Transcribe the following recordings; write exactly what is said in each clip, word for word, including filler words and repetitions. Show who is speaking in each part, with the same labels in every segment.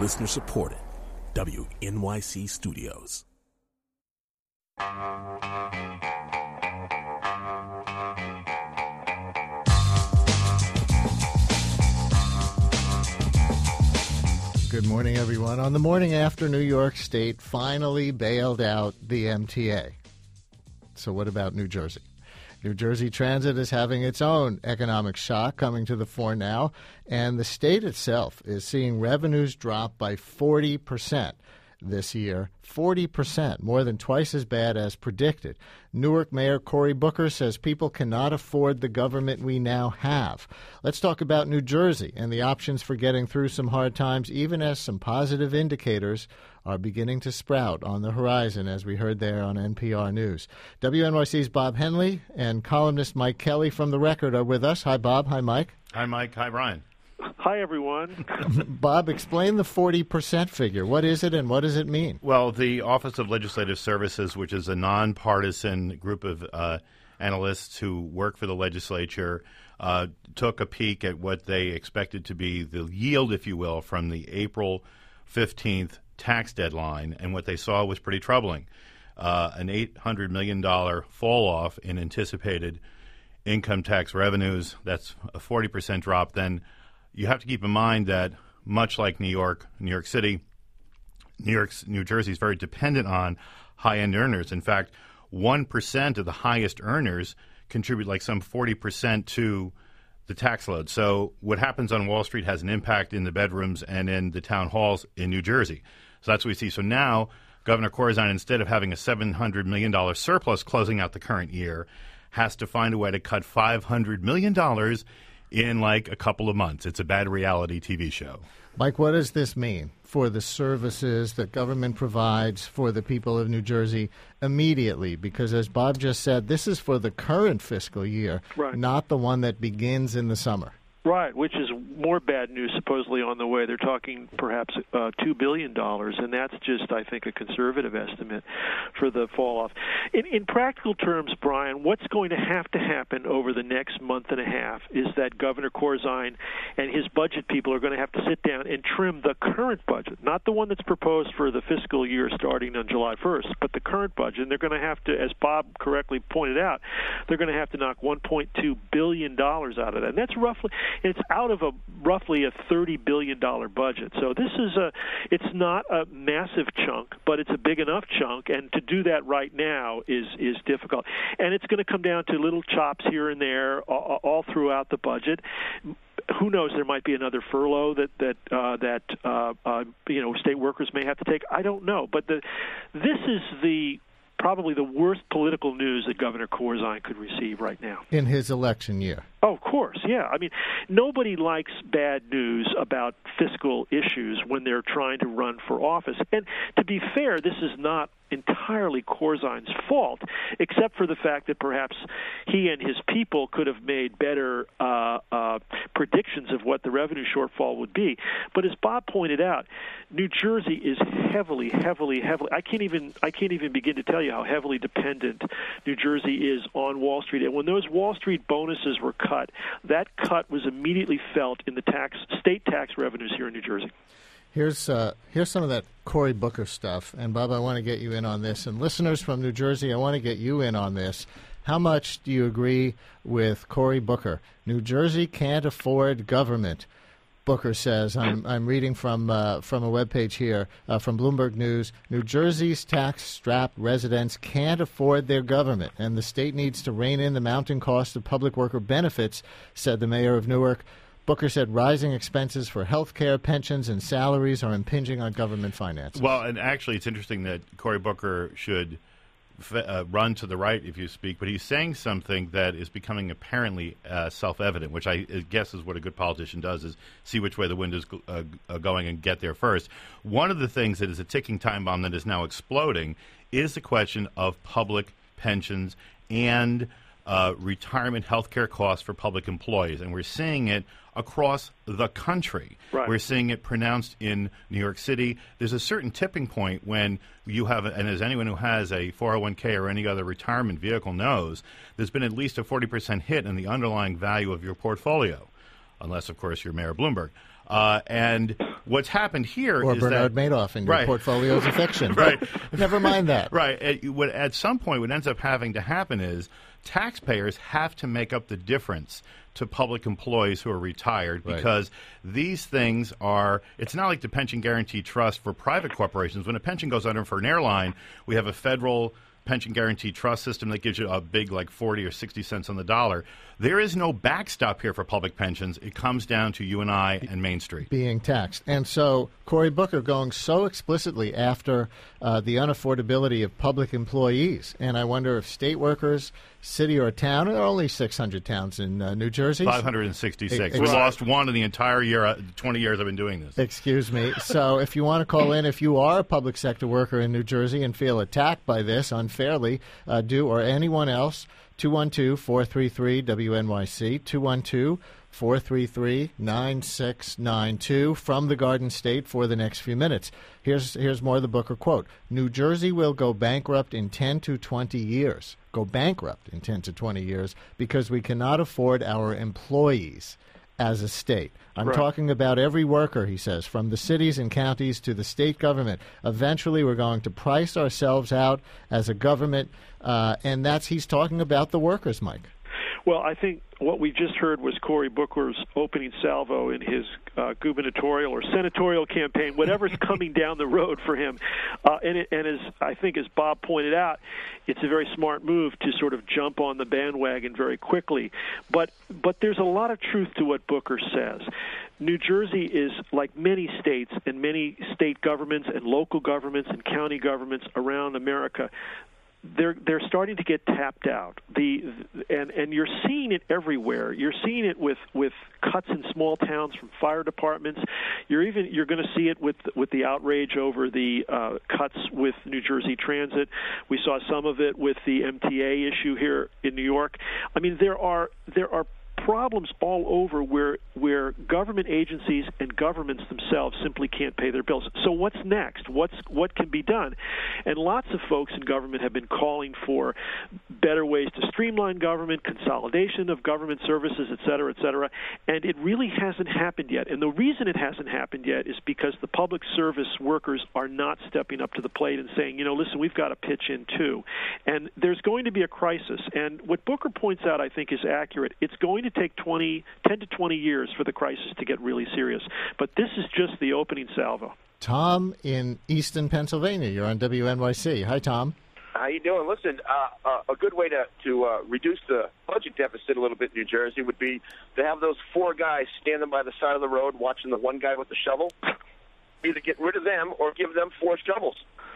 Speaker 1: Listener supported. W N Y C Studios.
Speaker 2: Good morning, everyone. On the morning after New York State finally bailed out the M T A. So what about New Jersey? New Jersey Transit is having its own economic shock coming to the fore now, and the state itself is seeing revenues drop by forty percent this year. forty percent, more than twice as bad as predicted. Newark Mayor Cory Booker says people cannot afford the government we now have. Let's talk about New Jersey and the options for getting through some hard times, even as some positive indicators are beginning to sprout on the horizon, as we heard there on N P R News. W N Y C's Bob Henley and columnist Mike Kelly from The Record are with us. Hi, Bob. Hi, Mike.
Speaker 3: Hi, Mike. Hi, Brian.
Speaker 4: Hi, everyone.
Speaker 2: Bob, explain the forty percent figure. What is it and what does it mean?
Speaker 3: Well, the Office of Legislative Services, which is a nonpartisan group of uh, analysts who work for the legislature, uh, took a peek at what they expected to be the yield, if you will, from the April fifteenth tax deadline, and what they saw was pretty troubling. Uh, an eight hundred million dollars fall-off in anticipated income tax revenues. That's a forty percent drop. Then you have to keep in mind that, much like New York, New York City, New York's, New Jersey is very dependent on high-end earners. In fact, one percent of the highest earners contribute like some forty percent to the tax load. So what happens on Wall Street has an impact in the bedrooms and in the town halls in New Jersey. So that's what we see. So now Governor Corzine, instead of having a seven hundred million dollars surplus closing out the current year, has to find a way to cut five hundred million dollars in like a couple of months. It's a bad reality T V show.
Speaker 2: Mike, what does this mean for the services that government provides for the people of New Jersey immediately? Because as Bob just said, this is for the current fiscal year,
Speaker 4: right,
Speaker 2: not the one that begins in the summer.
Speaker 4: Right, which is more bad news supposedly on the way. They're talking perhaps uh, two billion dollars, and that's just, I think, a conservative estimate for the fall-off. In, in practical terms, Brian, what's going to have to happen over the next month and a half is that Governor Corzine and his budget people are going to have to sit down and trim the current budget, not the one that's proposed for the fiscal year starting on July first, but the current budget. And they're going to have to, as Bob correctly pointed out, they're going to have to knock one point two billion dollars out of that. And that's roughly... It's out of a roughly a thirty billion dollars budget. So this is a, it's not a massive chunk, but it's a big enough chunk, and to do that right now is, is difficult. And it's going to come down to little chops here and there all, all throughout the budget. Who knows? There might be another furlough that that uh, that uh, uh, you know state workers may have to take. I don't know, but the this is the probably the worst political news that Governor Corzine could receive right now.
Speaker 2: In his election year.
Speaker 4: Oh, of course, yeah. I mean, nobody likes bad news about fiscal issues when they're trying to run for office. And to be fair, this is not entirely Corzine's fault, except for the fact that perhaps he and his people could have made better uh, uh, predictions of what the revenue shortfall would be. But as Bob pointed out, New Jersey is heavily, heavily, heavily. I can't even I can't even begin to tell you how heavily dependent New Jersey is on Wall Street. And when those Wall Street bonuses were cut, that cut was immediately felt in the tax state tax revenues here in New Jersey.
Speaker 2: Here's uh, here's some of that Cory Booker stuff. And, Bob, I want to get you in on this. And listeners from New Jersey, I want to get you in on this. How much do you agree with Cory Booker? New Jersey can't afford government. Booker says, I'm, I'm reading from uh, from a webpage here uh, from Bloomberg News, New Jersey's tax-strapped residents can't afford their government, and the state needs to rein in the mounting cost of public worker benefits, said the mayor of Newark. Booker said rising expenses for health care, pensions, and salaries are impinging on government finances.
Speaker 3: Well, and actually it's interesting that Cory Booker should f- uh, run to the right, if you speak, but he's saying something that is becoming apparently uh, self-evident, which I guess is what a good politician does, is see which way the wind is uh, going and get there first. One of the things that is a ticking time bomb that is now exploding is the question of public pensions and uh, retirement health care costs for public employees, and we're seeing it across the country.
Speaker 4: Right.
Speaker 3: We're seeing it pronounced in New York City. There's a certain tipping point when you have, and as anyone who has a four oh one k or any other retirement vehicle knows, there's been at least a forty percent hit in the underlying value of your portfolio, unless, of course, you're Mayor Bloomberg. Uh, and what's happened here
Speaker 2: or
Speaker 3: is
Speaker 2: Bernard
Speaker 3: that,
Speaker 2: Madoff in your
Speaker 3: right.
Speaker 2: portfolio's a fiction.
Speaker 3: Right.
Speaker 2: But never mind that.
Speaker 3: Right. At, what, at some point, what ends up having to happen is taxpayers have to make up the difference to public employees who are retired
Speaker 2: Right.
Speaker 3: because these things are – it's not like the Pension Guarantee Trust for private corporations. When a pension goes under for an airline, we have a federal – pension guarantee trust system that gives you a big like forty or sixty cents on the dollar. There is no backstop here for public pensions. It comes down to you and I and Main Street.
Speaker 2: Being taxed. And so Cory Booker going so explicitly after uh, the unaffordability of public employees. And I wonder if state workers, city or town, and there are only six hundred towns in uh, New Jersey.
Speaker 3: five hundred sixty-six.
Speaker 2: Ex-
Speaker 3: We lost one in the entire year, uh, twenty years I've been doing this.
Speaker 2: Excuse me. So if you want to call in, if you are a public sector worker in New Jersey and feel attacked by this unfairly, uh, do, or anyone else, two one two, four three three, W N Y C, two one two, four three three, nine six nine two from the Garden State for the next few minutes. Here's, here's more of the Booker quote. New Jersey will go bankrupt in ten to twenty years. Go bankrupt in ten to twenty years because we cannot afford our employees as a state. I'm
Speaker 4: Right.
Speaker 2: talking about every worker, he says, from the cities and counties to the state government. Eventually, we're going to price ourselves out as a government, uh, and that's he's talking about the workers, Mike.
Speaker 4: Well, I think what we just heard was Cory Booker's opening salvo in his uh, gubernatorial or senatorial campaign, whatever's coming down the road for him. Uh, and, it, and as I think, as Bob pointed out, it's a very smart move to sort of jump on the bandwagon very quickly. But but there's a lot of truth to what Booker says. New Jersey is, like many states and many state governments and local governments and county governments around America, they're they're starting to get tapped out. The and and you're seeing it everywhere. You're seeing it with, with cuts in small towns from fire departments. You're even you're going to see it with with the outrage over the uh, cuts with New Jersey Transit. We saw some of it with the M T A issue here in New York. I mean, there are there are problems all over where where government agencies and governments themselves simply can't pay their bills. So what's next? What's what can be done? And lots of folks in government have been calling for better ways to streamline government, consolidation of government services, et cetera, et cetera. And it really hasn't happened yet. And the reason it hasn't happened yet is because the public service workers are not stepping up to the plate and saying, you know, listen, we've got to pitch in too. And there's going to be a crisis. And what Booker points out, I think, is accurate. It's going to take twenty, ten to twenty years for the crisis to get really serious. But this is just the opening salvo.
Speaker 2: Tom in Easton, Pennsylvania. You're on W N Y C. Hi, Tom.
Speaker 5: How you doing? Listen, uh, uh, a good way to, to uh, reduce the budget deficit a little bit in New Jersey would be to have those four guys standing by the side of the road watching the one guy with the shovel. Either get rid of them or give them four shovels.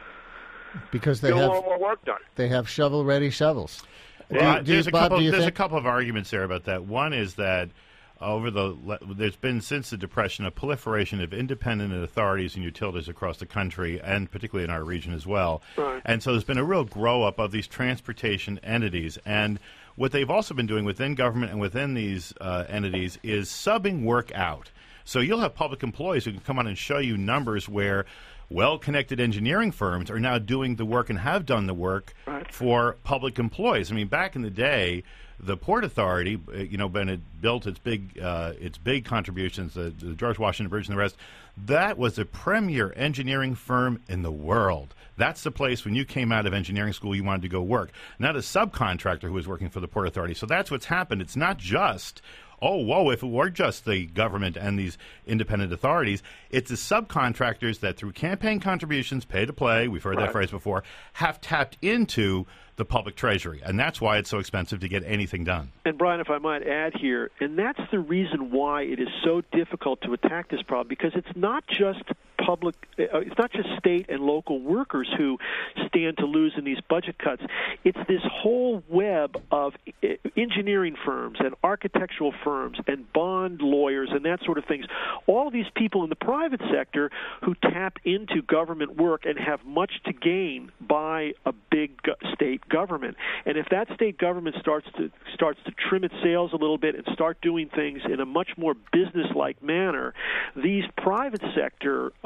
Speaker 2: Because they
Speaker 5: Get a
Speaker 2: have
Speaker 5: little more work done.
Speaker 2: they have shovel-ready shovels.
Speaker 3: Well,
Speaker 2: Do- do you-
Speaker 3: there's a
Speaker 2: Bob,
Speaker 3: couple.
Speaker 2: do you
Speaker 3: There's
Speaker 2: think-
Speaker 3: a couple of arguments there about that. One is that over the there's been since the Depression a proliferation of independent authorities and utilities across the country, and particularly in our region as well.
Speaker 4: Right.
Speaker 3: And so there's been a real grow up of these transportation entities. And what they've also been doing within government and within these uh, entities is subbing work out. So you'll have public employees who can come on and show you numbers where well-connected engineering firms are now doing the work and have done the work
Speaker 4: Right.
Speaker 3: for public employees. I mean, back in the day, the Port Authority, uh, you know, when it built its big, uh, its big contributions, the, the George Washington Bridge and the rest, that was the premier engineering firm in the world. That's the place when you came out of engineering school you wanted to go work, not a subcontractor who was working for the Port Authority. So that's what's happened. It's not just, oh, whoa, if it were just the government and these independent authorities, it's the subcontractors that through campaign contributions, pay to play, we've heard that phrase before, have tapped into the public treasury. And that's why it's so expensive to get anything done.
Speaker 4: And, Brian, if I might add here, and that's the reason why it is so difficult to attack this problem, because it's not just public, uh, it's not just state and local workers who stand to lose in these budget cuts. It's this whole web of engineering firms and architectural firms and bond lawyers and that sort of things. All of these people in the private sector who tap into government work and have much to gain by a big state government. And if that state government starts to starts to trim its sails a little bit and start doing things in a much more business-like manner, these private sector uh,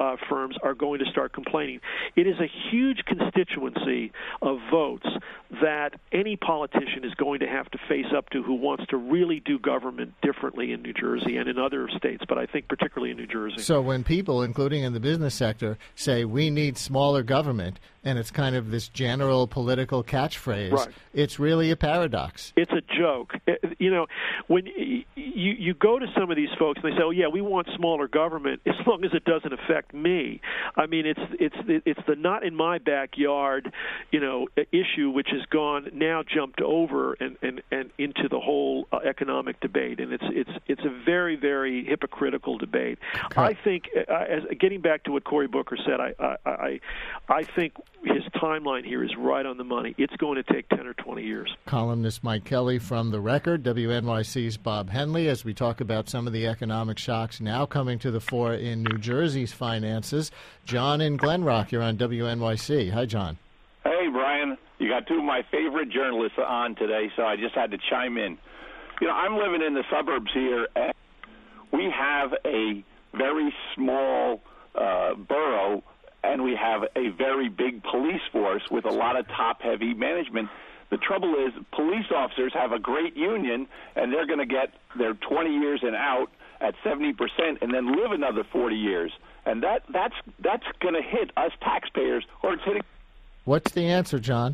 Speaker 4: uh, firms are going to start complaining. It is a huge constituency of votes that any politician is going to have to face up to who wants to really do government differently in New Jersey and in other states, but I think particularly in New Jersey.
Speaker 2: So when people, including in the business sector, say we need smaller government, and it's kind of this general political catchphrase,
Speaker 4: right.
Speaker 2: It's really a paradox.
Speaker 4: It's a joke. You know, when you, you go to some of these folks and they say, oh, yeah, we want smaller government as long as it doesn't affect me. I mean, it's it's it's the not in my backyard, you know, issue which has gone now jumped over and, and, and into the whole uh, economic debate, and it's it's it's a very very hypocritical debate. Okay. I think, uh, as getting back to what Cory Booker said, I I I, I think his timeline here is right on the money. It's going to take ten or twenty years.
Speaker 2: Columnist Mike Kelly from The Record, W N Y C's Bob Henley, as we talk about some of the economic shocks now coming to the fore in New Jersey's finances. John in Glen Rock, you're on W N Y C. Hi, John.
Speaker 6: Hey, Brian. You got two of my favorite journalists on today, so I just had to chime in. You know, I'm living in the suburbs here, and we have a very small uh, borough, and we have a very big police force with a lot of top-heavy management. The trouble is police officers have a great union, and they're going to get their twenty years and out at seventy percent and then live another forty years. And that that's that's going to hit us taxpayers, or it's hitting.
Speaker 2: What's the answer, John?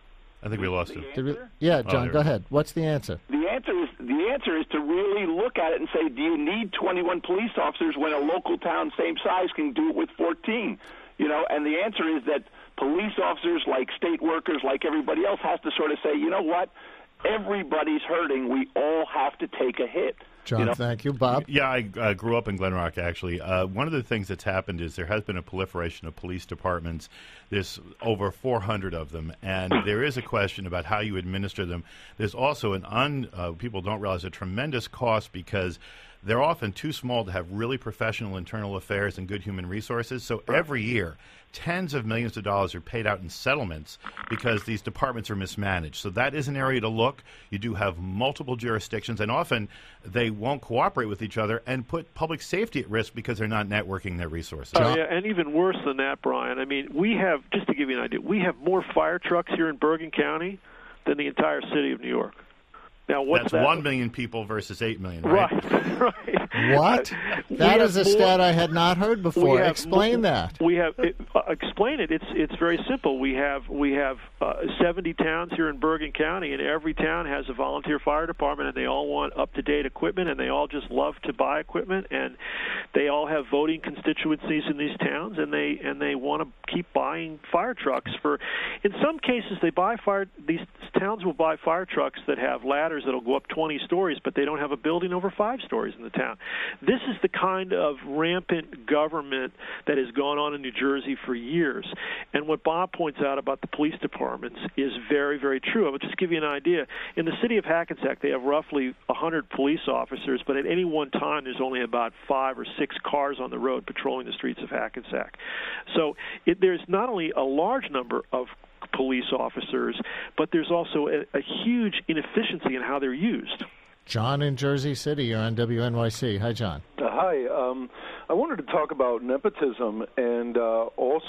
Speaker 3: I think we lost
Speaker 6: the
Speaker 3: him.
Speaker 2: We, yeah, John,
Speaker 3: oh,
Speaker 2: go ahead. What's the answer?
Speaker 6: The answer is the answer is to really look at it and say, do you need twenty-one police officers when a local town same size can do it with fourteen? You know, and the answer is that police officers, like state workers, like everybody else, has to sort of say, you know what, everybody's hurting. We all have to take a hit.
Speaker 2: John,
Speaker 6: you know?
Speaker 2: Thank you. Bob?
Speaker 3: Yeah, I uh, grew up in Glen Rock, actually. Uh, one of the things that's happened is there has been a proliferation of police departments. There's over four hundred of them, and there is a question about how you administer them. There's also an un uh, people don't realize a tremendous cost because they're often too small to have really professional internal affairs and good human resources. So every year, tens of millions of dollars are paid out in settlements because these departments are mismanaged. So that is an area to look. You do have multiple jurisdictions, and often they won't cooperate with each other and put public safety at risk because they're not networking their resources.
Speaker 4: Oh, yeah, and even worse than that, Brian. I mean, we have, just to give you an idea, we have more fire trucks here in Bergen County than the entire city of New York. Now, what's
Speaker 3: That's
Speaker 4: that?
Speaker 3: one million people versus eight million, right?
Speaker 4: Right, right.
Speaker 2: What? That is a
Speaker 4: more,
Speaker 2: stat I had not heard before. Explain
Speaker 4: more,
Speaker 2: that.
Speaker 4: We have it, uh, explain it. It's it's very simple. We have we have uh, seventy towns here in Bergen County, and every town has a volunteer fire department, and they all want up to date equipment, and they all just love to buy equipment, and they all have voting constituencies in these towns, and they and they want to keep buying fire trucks. For in some cases, they buy fire. These towns will buy fire trucks that have ladders that'll go up twenty stories, but they don't have a building over five stories in the town. This is the kind of rampant government that has gone on in New Jersey for years. And what Bob points out about the police departments is very, very true. I will just give you an idea. In the city of Hackensack, they have roughly one hundred police officers, but at any one time there's only about five or six cars on the road patrolling the streets of Hackensack. So it, there's not only a large number of police officers, but there's also a, a huge inefficiency in how they're used.
Speaker 2: John in Jersey City, you're on W N Y C. Hi, John.
Speaker 7: Uh, hi. Um, I wanted to talk about nepotism and uh,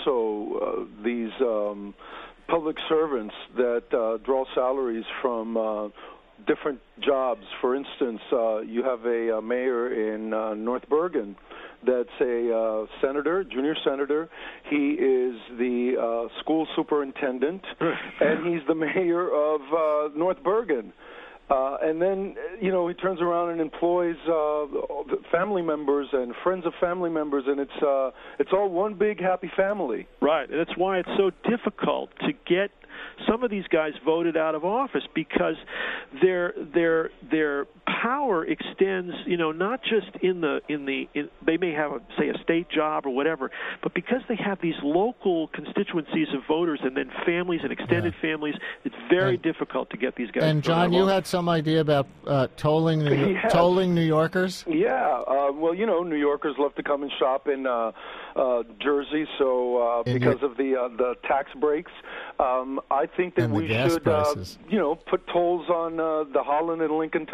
Speaker 7: also uh, these um, public servants that uh, draw salaries from uh, different jobs. For instance, uh, you have a, a mayor in uh, North Bergen that's a uh, senator, junior senator. He is the uh, school superintendent, and he's the mayor of uh, North Bergen. Uh, and then, you know, he turns around and employs uh, family members and friends of family members, and it's uh, it's all one big happy family.
Speaker 4: Right, and that's why it's so difficult to get some of these guys voted out of office, because their their their power extends, you know, not just in the in the in, they may have a, say a state job or whatever, but because they have these local constituencies of voters and then families and extended yeah. families, it's very
Speaker 2: and,
Speaker 4: difficult to get these guys.
Speaker 2: And John, you had some idea about uh, tolling New, yes. tolling New Yorkers?
Speaker 7: Yeah, uh, well, you know, New Yorkers love to come and shop in uh, uh, Jersey, so uh, because your, of the uh, the tax breaks. Um, I think that we should, uh, you know, put tolls on uh, the Holland and Lincoln tunnels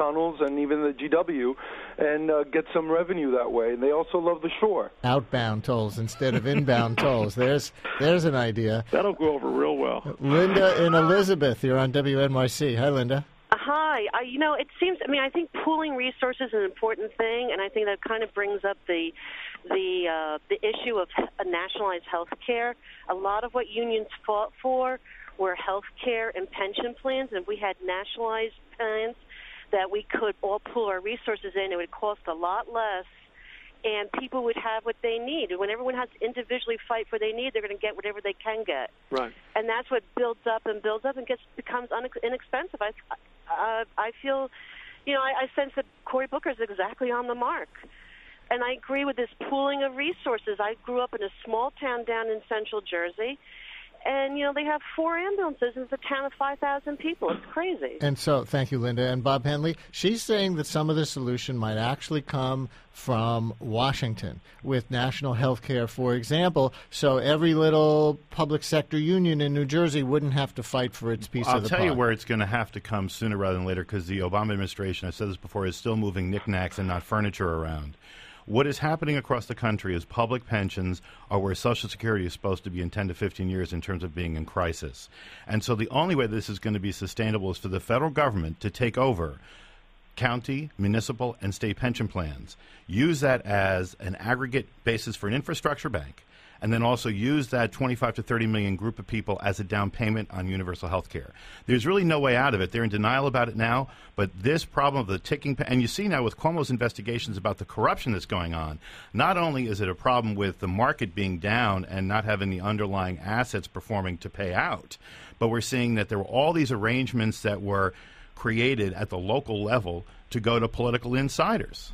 Speaker 7: and even the G W and uh, get some revenue that way. And they also love the shore.
Speaker 2: Outbound tolls instead of inbound tolls. There's there's an idea.
Speaker 4: That'll go over real well.
Speaker 2: Linda in Elizabeth, you're on W N Y C. Hi, Linda.
Speaker 8: Hi. I, you know, it seems, I mean, I think pooling resources is an important thing, and I think that kind of brings up the the uh, the issue of nationalized health care. A lot of what unions fought for were health care and pension plans, and if we had nationalized plans that we could all pool our resources in, it would cost a lot less, and people would have what they need. And when everyone has to individually fight for what they need, they're going to get whatever they can get.
Speaker 4: Right.
Speaker 8: And that's what builds up and builds up and gets becomes unex- inexpensive. I, uh, I feel, you know, I, I sense that Cory Booker is exactly on the mark. And I agree with this pooling of resources. I grew up in a small town down in central Jersey, and, you know, they have four ambulances in a town of five thousand people. It's crazy.
Speaker 2: And so, thank you, Linda. And Bob Henley, she's saying that some of the solution might actually come from Washington with national health care, for example, so every little public sector union in New Jersey wouldn't have to fight for its piece
Speaker 3: I'll
Speaker 2: of the
Speaker 3: tell
Speaker 2: pie.
Speaker 3: you where it's going to have to come sooner rather than later, because the Obama administration, I've said this before, is still moving knickknacks and not furniture around. What is happening across the country is public pensions are where Social Security is supposed to be in ten to fifteen years in terms of being in crisis. And so the only way this is going to be sustainable is for the federal government to take over county, municipal, and state pension plans, use that as an aggregate basis for an infrastructure bank, and then also use that twenty-five to thirty million group of people as a down payment on universal health care. There's really no way out of it. They're in denial about it now, but this problem of the ticking, and you see now with Cuomo's investigations about the corruption that's going on, not only is it a problem with the market being down and not having the underlying assets performing to pay out, but we're seeing that there were all these arrangements that were created at the local level to go to political insiders.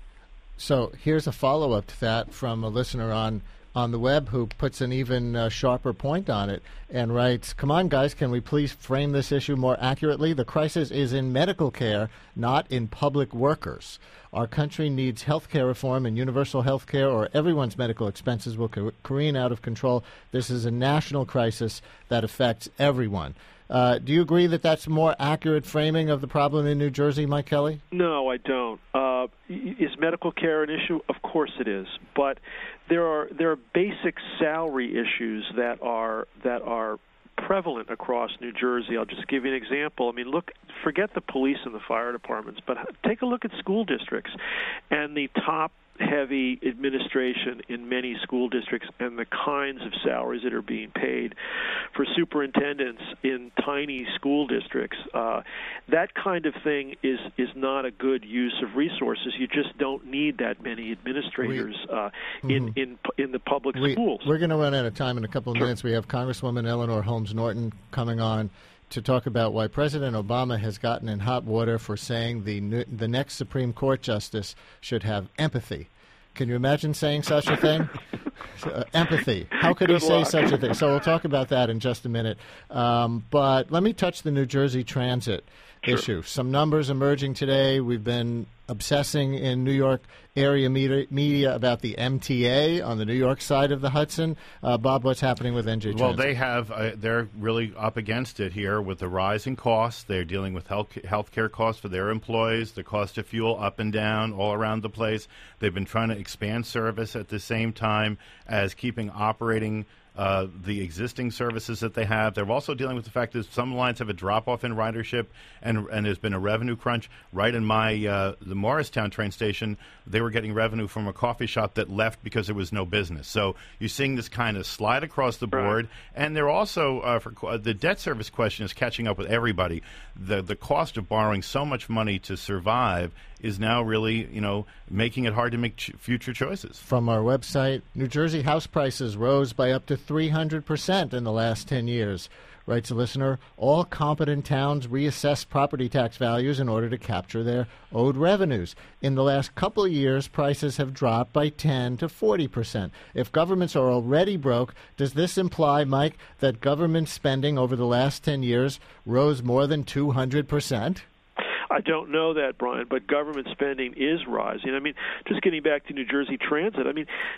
Speaker 2: So here's a follow-up to that from a listener on on the web who puts an even uh, sharper point on it and writes, come on, guys, can we please frame this issue more accurately? The crisis is in medical care, not in public workers. Our country needs health care reform and universal health care, or everyone's medical expenses will ca- careen out of control. This is a national crisis that affects everyone. Uh, do you agree that that's a more accurate framing of the problem in New Jersey, Mike Kelly?
Speaker 4: No, I don't. Uh, is medical care an issue? Of course it is, but there are there are basic salary issues that are that are prevalent across New Jersey. I'll just give you an example. I mean, look, forget the police and the fire departments, but take a look at school districts and the top heavy administration in many school districts and the kinds of salaries that are being paid for superintendents in tiny school districts. Uh, that kind of thing is, is not a good use of resources. You just don't need that many administrators uh,
Speaker 2: mm-hmm.
Speaker 4: in, in in the public
Speaker 2: we,
Speaker 4: schools.
Speaker 2: We're going to run out of time in a couple of
Speaker 4: Sure.
Speaker 2: minutes. We have Congresswoman Eleanor Holmes Norton coming on to talk about why President Obama has gotten in hot water for saying the the next Supreme Court justice should have empathy. Can you imagine saying such a thing? uh, empathy. How could
Speaker 4: Good
Speaker 2: he say
Speaker 4: luck.
Speaker 2: such a thing? So we'll talk about that in just a minute. Um, but let me touch the New Jersey transit
Speaker 4: Sure.
Speaker 2: issue. Some numbers emerging today. We've been obsessing in New York area media, media about the M T A on the New York side of the Hudson. Uh, Bob, what's happening with N J Transit?
Speaker 3: Well, they have, uh, they're really up against it here with the rising costs. They're dealing with health healthcare costs for their employees, the cost of fuel up and down all around the place. They've been trying to expand service at the same time as keeping operating Uh, the existing services that they have. They're also dealing with the fact that some lines have a drop-off in ridership, and and there's been a revenue crunch. Right in my uh, the Morristown train station, they were getting revenue from a coffee shop that left because there was no business. So you're seeing this kind of slide across the board, right. And they're also uh, for uh, the debt service question is catching up with everybody. The the cost of borrowing so much money to survive is now really, you know, making it hard to make ch- future choices.
Speaker 2: From our website, New Jersey house prices rose by up to three hundred percent in the last ten years. Writes a listener, all competent towns reassess property tax values in order to capture their owed revenues. In the last couple of years, prices have dropped by ten to forty percent. If governments are already broke, does this imply, Mike, that government spending over the last ten years rose more than two hundred percent?
Speaker 4: I don't know that, Brian, but government spending is rising. I mean, just getting back to New Jersey Transit, I mean, to, to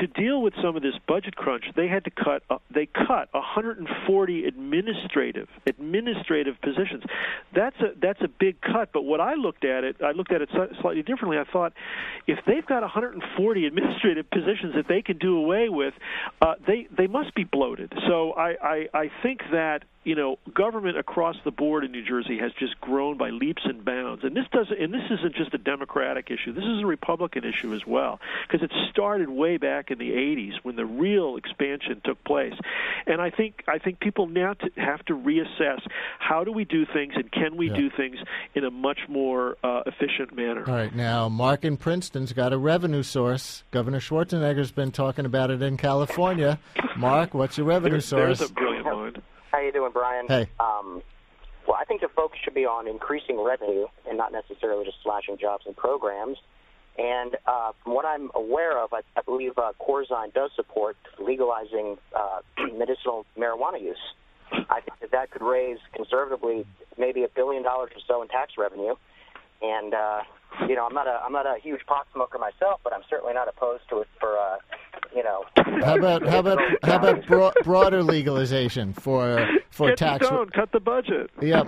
Speaker 4: to deal with some of this budget crunch, they had to cut. Uh, they cut one hundred forty administrative administrative positions. That's a that's a big cut. But what I looked at it, I looked at it slightly differently. I thought, if they've got one hundred forty administrative positions that they can do away with, uh, they they must be bloated. So I, I I think that, you know, government across the board in New Jersey has just grown by leaps and bounds. And this doesn't, and this isn't just a Democratic issue. This is a Republican issue as well, because it started way back in the eighties when the real expansion took place. And I think I think people now to have to reassess, how do we do things, and can we
Speaker 2: yeah.
Speaker 4: do things in a much more uh, efficient manner?
Speaker 2: All right. Now, Mark in Princeton's got a revenue source. Governor Schwarzenegger's been talking about it in California. Mark, what's your revenue
Speaker 4: there's,
Speaker 2: source?
Speaker 4: There's a brilliant mind.
Speaker 9: How you doing, Brian?
Speaker 2: Hey.
Speaker 9: Um, well, I think the focus should be on increasing revenue and not necessarily just slashing jobs and programs. And uh, from what I'm aware of, I, I believe uh, Corzine does support legalizing uh, medicinal marijuana use. I think that that could raise conservatively maybe a billion dollars or so in tax revenue. And uh, you know, I'm not a I'm not a huge pot smoker myself, but I'm certainly not opposed to it for uh, you know.
Speaker 2: How about how about how about bro- broader legalization for for
Speaker 4: Get
Speaker 2: tax?
Speaker 4: Down, cut the budget.
Speaker 2: Yep.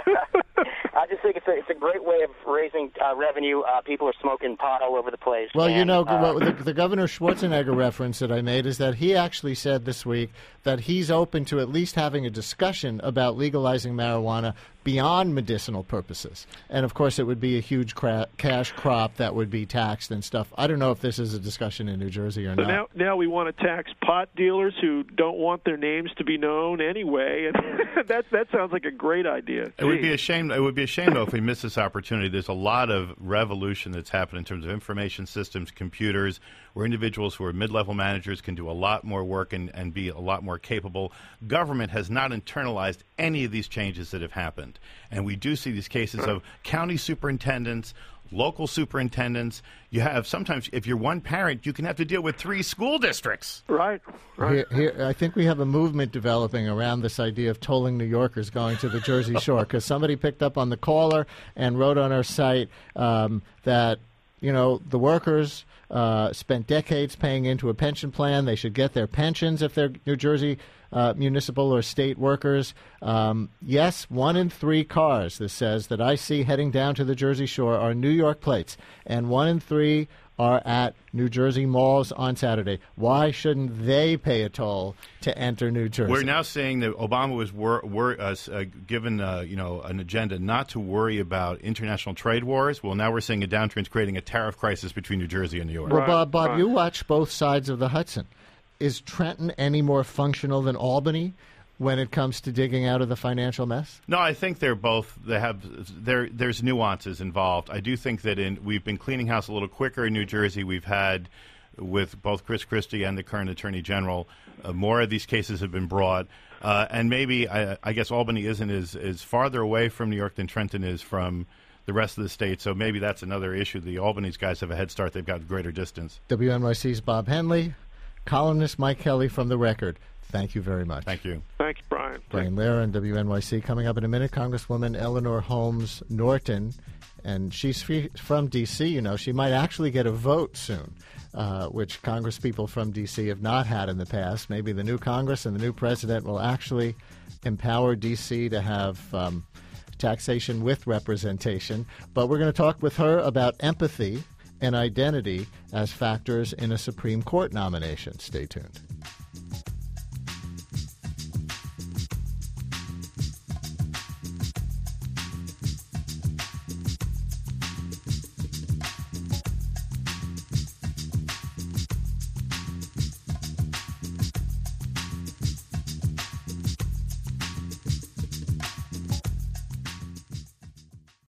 Speaker 9: I just think it's a, it's a great way of raising uh, revenue. Uh, people are smoking pot all over the place.
Speaker 2: Well,
Speaker 9: and,
Speaker 2: you know,
Speaker 9: uh,
Speaker 2: what the, the Governor Schwarzenegger reference that I made is that he actually said this week that he's open to at least having a discussion about legalizing marijuana beyond medicinal purposes. And, of course, it would be a huge cra- cash crop that would be taxed and stuff. I don't know if this is a discussion in New Jersey or
Speaker 4: so
Speaker 2: not.
Speaker 4: Now, now we want to tax pot dealers who don't want their names to be known anyway. And that that sounds like a great idea.
Speaker 3: It would be a shame. It would be a shame though if we miss this opportunity. There's a lot of revolution that's happened in terms of information systems, computers, where individuals who are mid-level managers can do a lot more work and, and be a lot more capable. Government has not internalized any of these changes that have happened, and we do see these cases of county superintendents, local superintendents. You have sometimes, if you're one parent, you can have to deal with three school districts.
Speaker 4: Right. right.
Speaker 2: Here, here, I think we have a movement developing around this idea of tolling New Yorkers going to the Jersey Shore, because somebody picked up on the caller and wrote on our site um, that, you know, the workers uh, spent decades paying into a pension plan. They should get their pensions if they're New Jersey Uh, municipal or state workers. Um, yes, one in three cars, this says, that I see heading down to the Jersey Shore are New York plates, and one in three are at New Jersey malls on Saturday. Why shouldn't they pay a toll to enter New Jersey?
Speaker 3: We're now saying that Obama was wor- wor- uh, uh, given uh, you know, an agenda not to worry about international trade wars. Well, now we're seeing a downturn is creating a tariff crisis between New Jersey and New York.
Speaker 2: Well,
Speaker 4: Right,
Speaker 2: Bob, Bob
Speaker 4: right.
Speaker 2: you watch both sides of the Hudson. Is Trenton any more functional than Albany when it comes to digging out of the financial mess?
Speaker 3: No, I think they're both. They have there. There's nuances involved. I do think that in we've been cleaning house a little quicker in New Jersey. We've had, with both Chris Christie and the current Attorney General, uh, more of these cases have been brought. Uh, and maybe I, I guess Albany isn't as is farther away from New York than Trenton is from the rest of the state. So maybe that's another issue. The Albany's guys have a head start. They've got greater distance.
Speaker 2: W N Y C's Bob Henley. Columnist Mike Kelly from The Record. Thank you very much.
Speaker 3: Thank you.
Speaker 4: Thank you, Brian.
Speaker 2: Brian Lehrer and W N Y C. Coming up in a minute, Congresswoman Eleanor Holmes Norton, and she's free, from D C. You know, she might actually get a vote soon, uh, which Congresspeople from D C have not had in the past. Maybe the new Congress and the new president will actually empower D C to have um, taxation with representation. But we're going to talk with her about empathy and identity as factors in a Supreme Court nomination. Stay tuned.